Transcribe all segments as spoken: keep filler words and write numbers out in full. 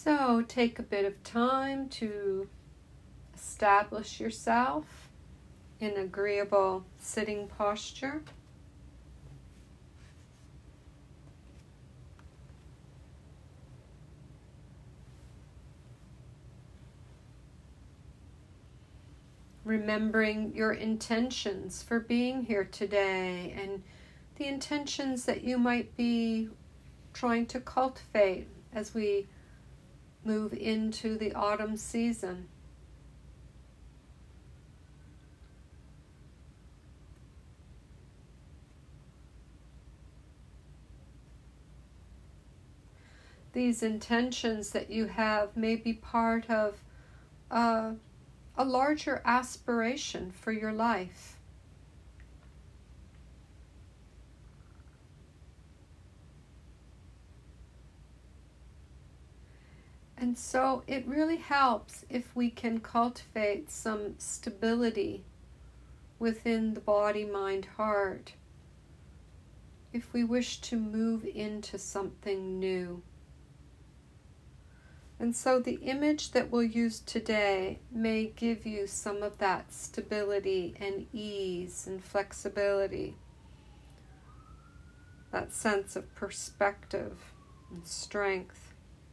So take a bit of time to establish yourself in agreeable sitting posture. Remembering your intentions for being here today and the intentions that you might be trying to cultivate as we move into the autumn season. These intentions that you have may be part of uh, a larger aspiration for your life. And so it really helps if we can cultivate some stability within the body, mind, heart, if we wish to move into something new. And so the image that we'll use today may give you some of that stability and ease and flexibility, that sense of perspective and strength,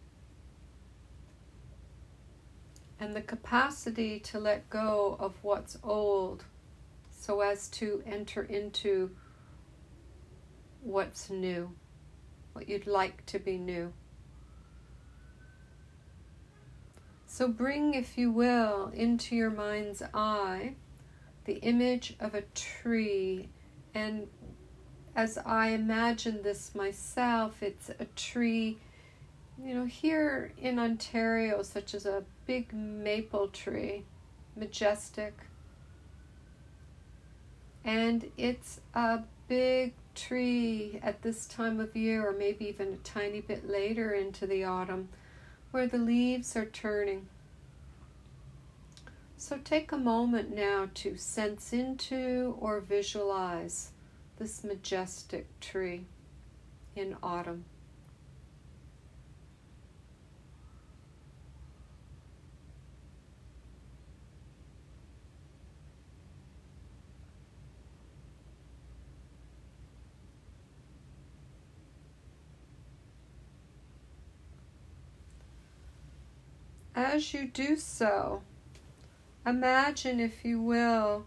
and the capacity to let go of what's old so as to enter into what's new, what you'd like to be new. So bring, if you will, into your mind's eye the image of a tree. And as I imagine this myself, it's a tree, you know, here in Ontario, such as a big maple tree, majestic. And it's a big tree at this time of year, or maybe even a tiny bit later into the autumn, where the leaves are turning. So take a moment now to sense into or visualize this majestic tree in autumn. As you do so, imagine, if you will,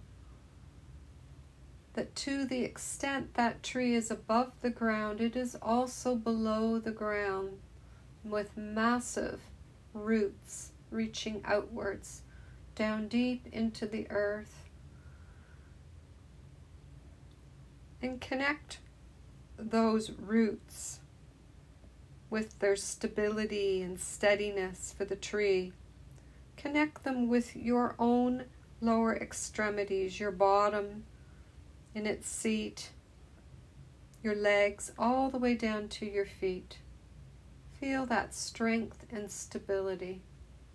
that to the extent that tree is above the ground, it is also below the ground with massive roots reaching outwards, down deep into the earth. And connect those roots with their stability and steadiness for the tree. Connect them with your own lower extremities, your bottom in its seat, your legs all the way down to your feet. Feel that strength and stability.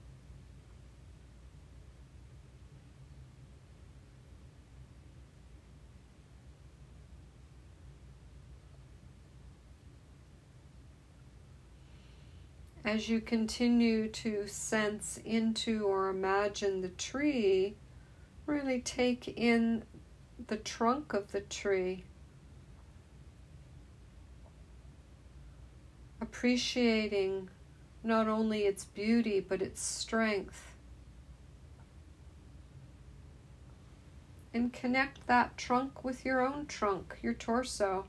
As you continue to sense into or imagine the tree, really take in the trunk of the tree, appreciating not only its beauty but its strength. And connect that trunk with your own trunk, your torso.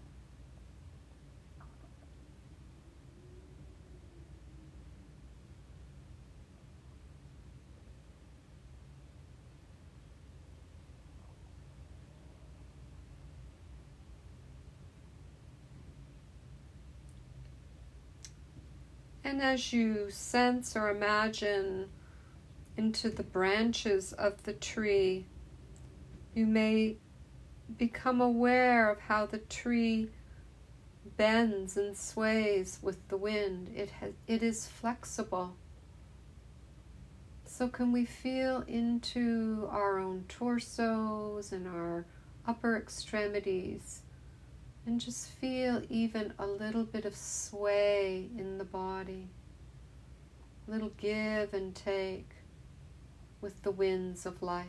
And as you sense or imagine into the branches of the tree, you may become aware of how the tree bends and sways with the wind. It has, it is flexible. So can we feel into our own torsos and our upper extremities, and just feel even a little bit of sway in the body. little give and take with the winds of life.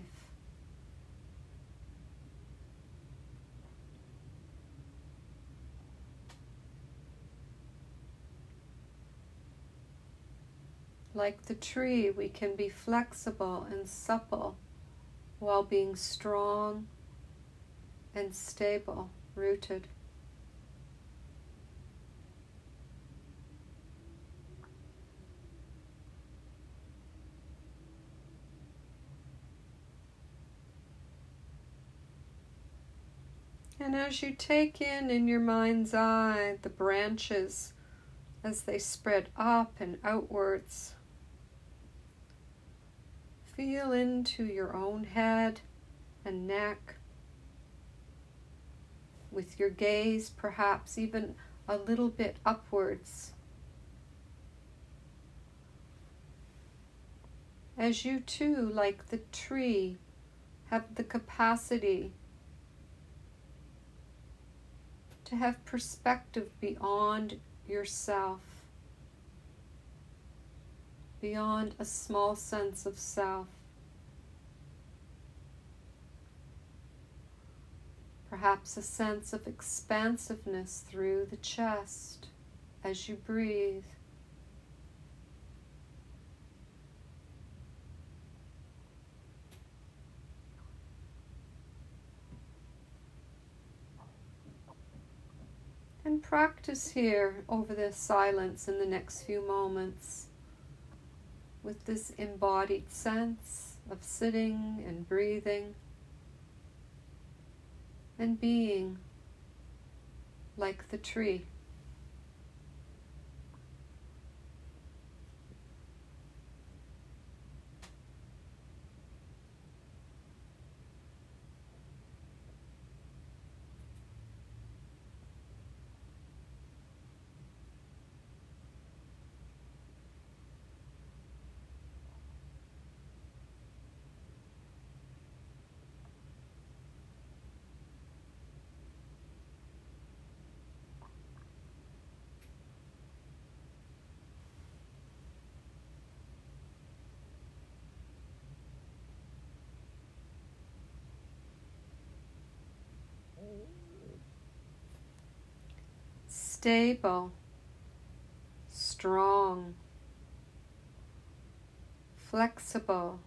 Like the tree, we can be flexible and supple while being strong and stable, rooted. And as you take in in your mind's eye the branches as they spread up and outwards, feel into your own head and neck, with your gaze perhaps even a little bit upwards. As you too, like the tree, have the capacity to have perspective beyond yourself, beyond a small sense of self. Perhaps a sense of expansiveness through the chest as you breathe. And practice here over this silence in the next few moments with this embodied sense of sitting and breathing and being like the tree. Stable, strong, flexible,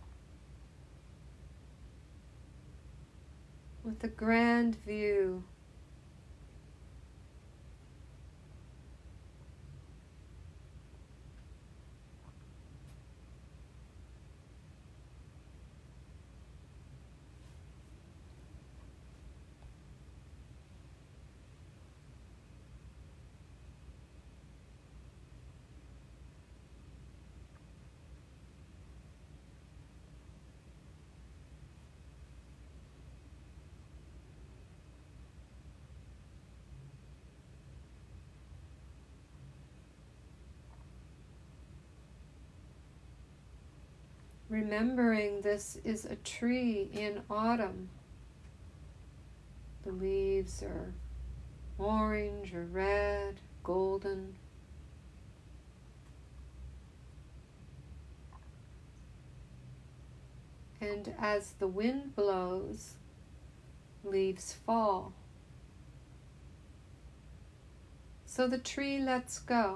with a grand view. Remembering this is a tree in autumn. The leaves are orange or red, golden. And as the wind blows, leaves fall. So the tree lets go.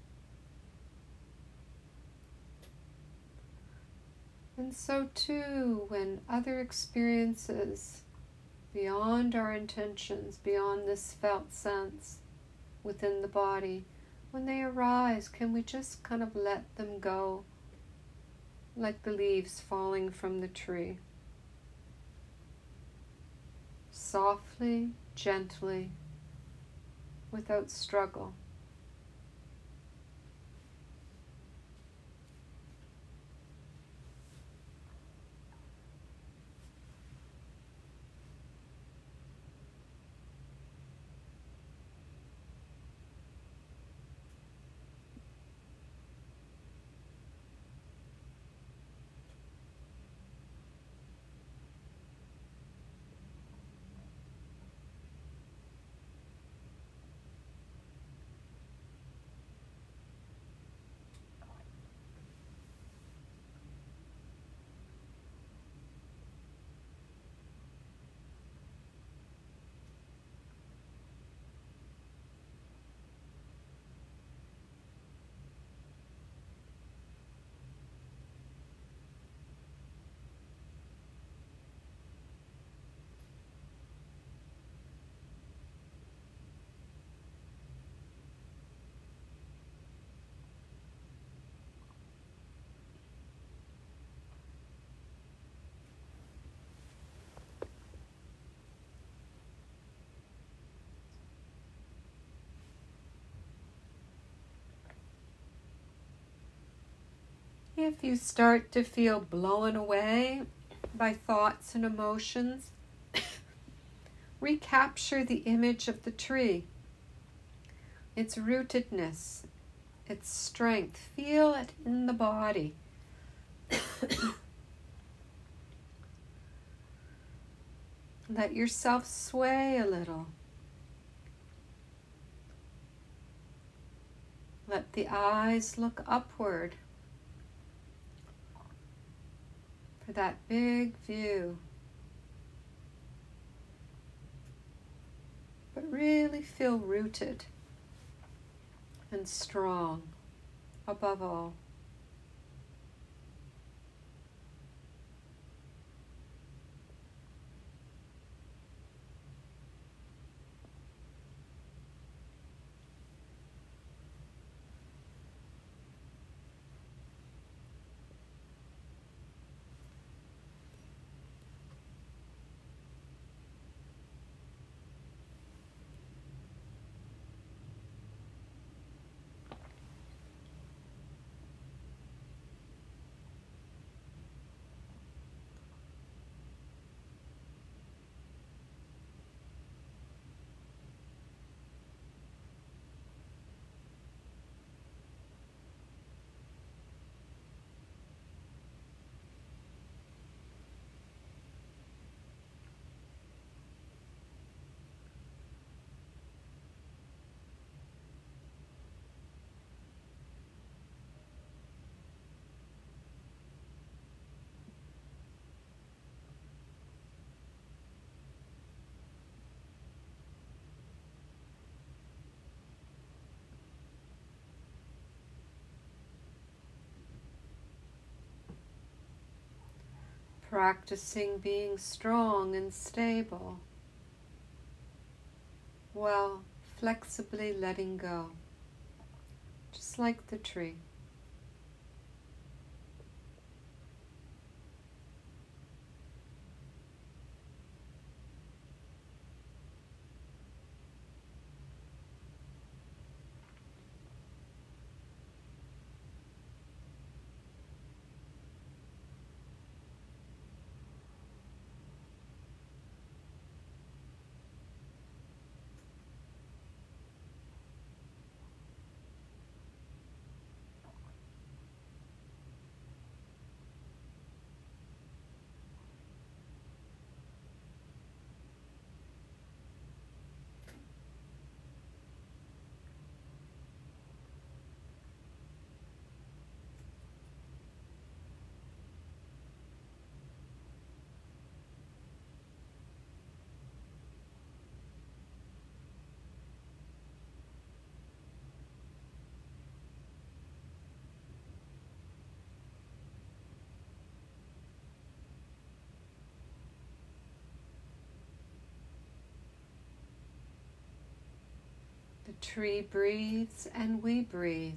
And so too, when other experiences beyond our intentions, beyond this felt sense within the body, when they arise, can we just kind of let them go, like the leaves falling from the tree? Softly, gently, without struggle. if you start to feel blown away by thoughts and emotions, recapture the image of the tree, its rootedness, its strength. Feel it in the body. Let yourself sway a little. Let the eyes look upward for that big view. But really feel rooted and strong above all. Practicing being strong and stable, while flexibly letting go, just like the tree. The tree breathes and we breathe.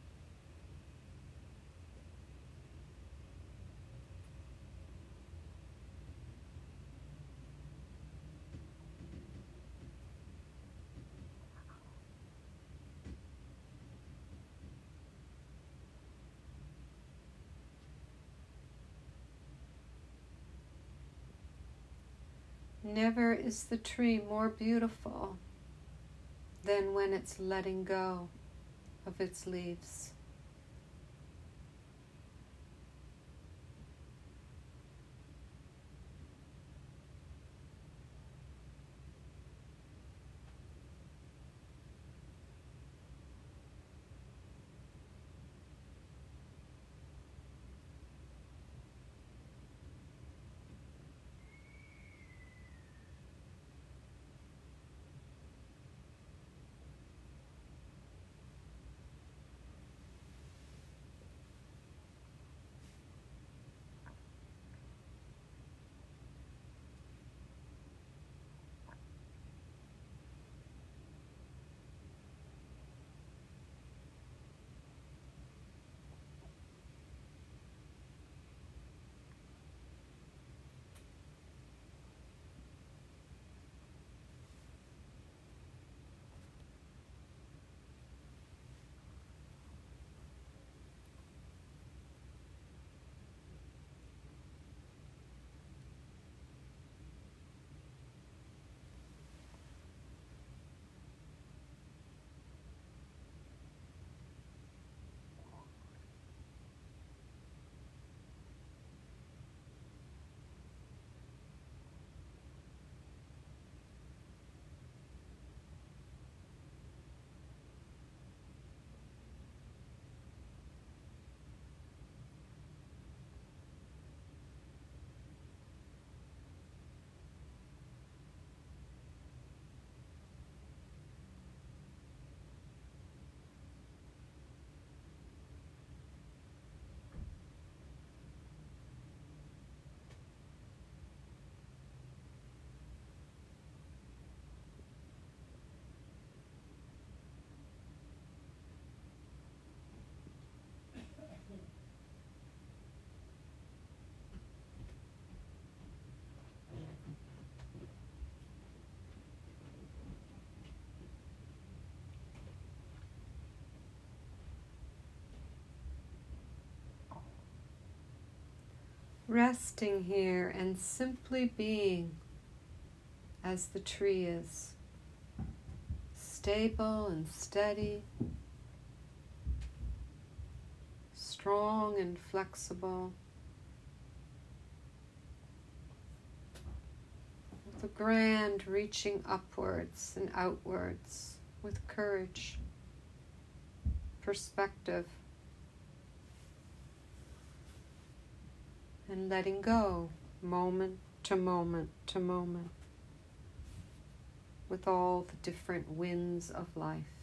Never is the tree more beautiful than when it's letting go of its leaves. resting here and simply being as the tree is, stable and steady, strong and flexible, with the grand reaching upwards and outwards with courage, perspective, and letting go moment to moment to moment with all the different winds of life.